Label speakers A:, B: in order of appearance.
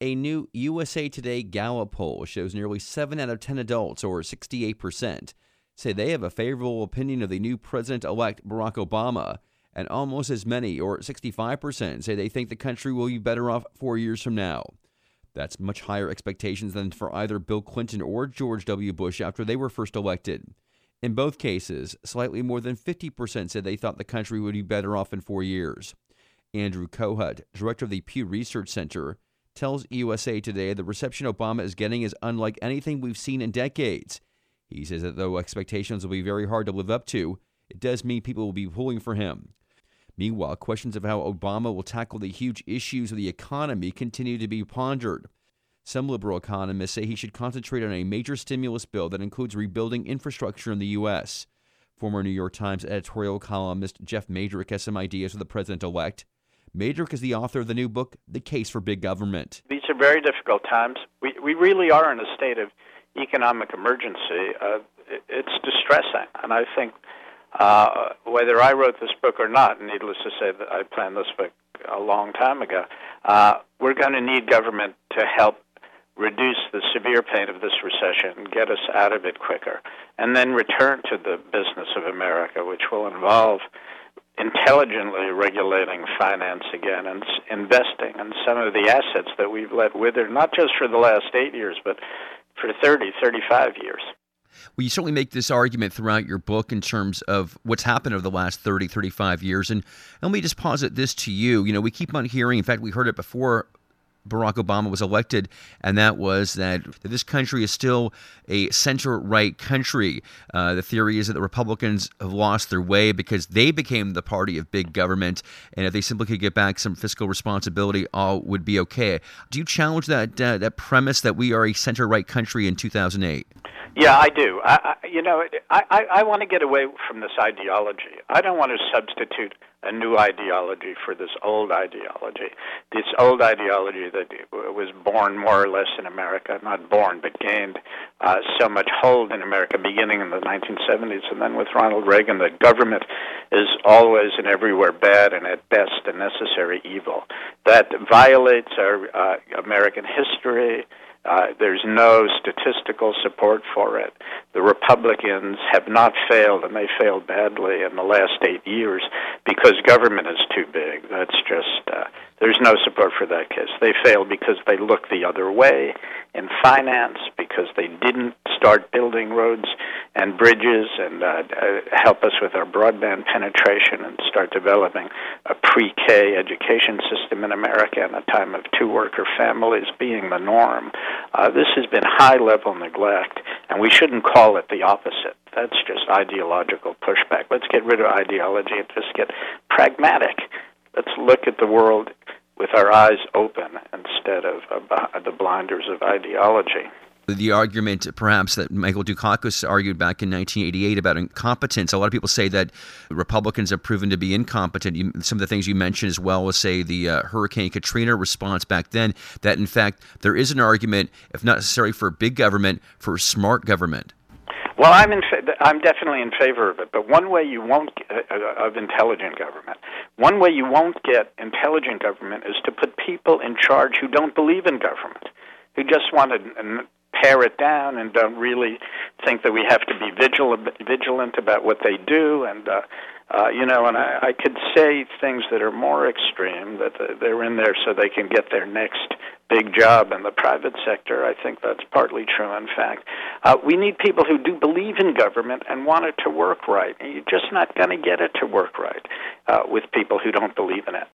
A: A new USA Today Gallup poll shows nearly 7 out of 10 adults, or 68%, say they have a favorable opinion of the new president-elect Barack Obama, and almost as many, or 65%, say they think the country will be better off 4 years from now. That's much higher expectations than for either Bill Clinton or George W. Bush after they were first elected. In both cases, slightly more than 50% said they thought the country would be better off in 4 years. Andrew Kohut, director of the Pew Research Center, tells USA Today the reception Obama is getting is unlike anything we've seen in decades. He says that though expectations will be very hard to live up to, it does mean people will be pulling for him. Meanwhile, questions of how Obama will tackle the huge issues of the economy continue to be pondered. Some liberal economists say he should concentrate on a major stimulus bill that includes rebuilding infrastructure in the U.S. Former New York Times editorial columnist Jeff Madrick has some ideas for the president-elect. Madrick is the author of the new book, The Case for Big Government.
B: These are very difficult times. We really are in a state of economic emergency. It's distressing. And I think whether I wrote this book or not, needless to say that I planned this book a long time ago, we're going to need government to help reduce the severe pain of this recession and get us out of it quicker, and then return to the business of America, which will involve intelligently regulating finance again and investing in some of the assets that we've let wither, not just for the last 8 years, but for 30, 35 years.
A: Well, you certainly make this argument throughout your book in terms of what's happened over the last 30, 35 years. And let me just posit this to you. You know, we keep on hearing, in fact, we heard it before Barack Obama was elected, and that was that this country is still a center-right country. The theory is that the Republicans have lost their way because they became the party of big government, and if they simply could get back some fiscal responsibility, all would be okay. Do you challenge that premise that we are a center-right country in 2008?
B: Yeah, I do. I want to get away from this ideology. I don't want to substitute a new ideology for this old ideology. This old ideology that was born more or less in America, not born, but gained so much hold in America beginning in the 1970s, and then with Ronald Reagan, that government is always and everywhere bad and at best a necessary evil. That violates our American history. There's no statistical support for it. The Republicans have not failed, and they failed badly in the last 8 years because government is too big. That's just, there's no support for that case. They failed because they looked the other way in finance, because they didn't start building roads and bridges and help us with our broadband penetration and start developing a pre-K education system in America in a time of two-worker families being the norm. This has been high-level neglect, and we shouldn't call it the opposite. That's just ideological pushback. Let's get rid of ideology and just get pragmatic. Let's look at the world with our eyes open instead of the blinders of ideology.
A: The argument, perhaps, that Michael Dukakis argued back in 1988 about incompetence. A lot of people say that Republicans have proven to be incompetent. Some of the things you mentioned, as well as, say, the Hurricane Katrina response back then, that, in fact, there is an argument, if not necessarily for big government, for smart government.
B: Well, I'm definitely in favor of it, but one way you won't of intelligent government. One way you won't get intelligent government is to put people in charge who don't believe in government, who just want to pare it down and don't really think that we have to be vigilant about what they do. And and I could say things that are more extreme, that they're in there so they can get their next big job in the private sector. I think that's partly true, in fact. We need people who do believe in government and want it to work right. And you're just not going to get it to work right with people who don't believe in it.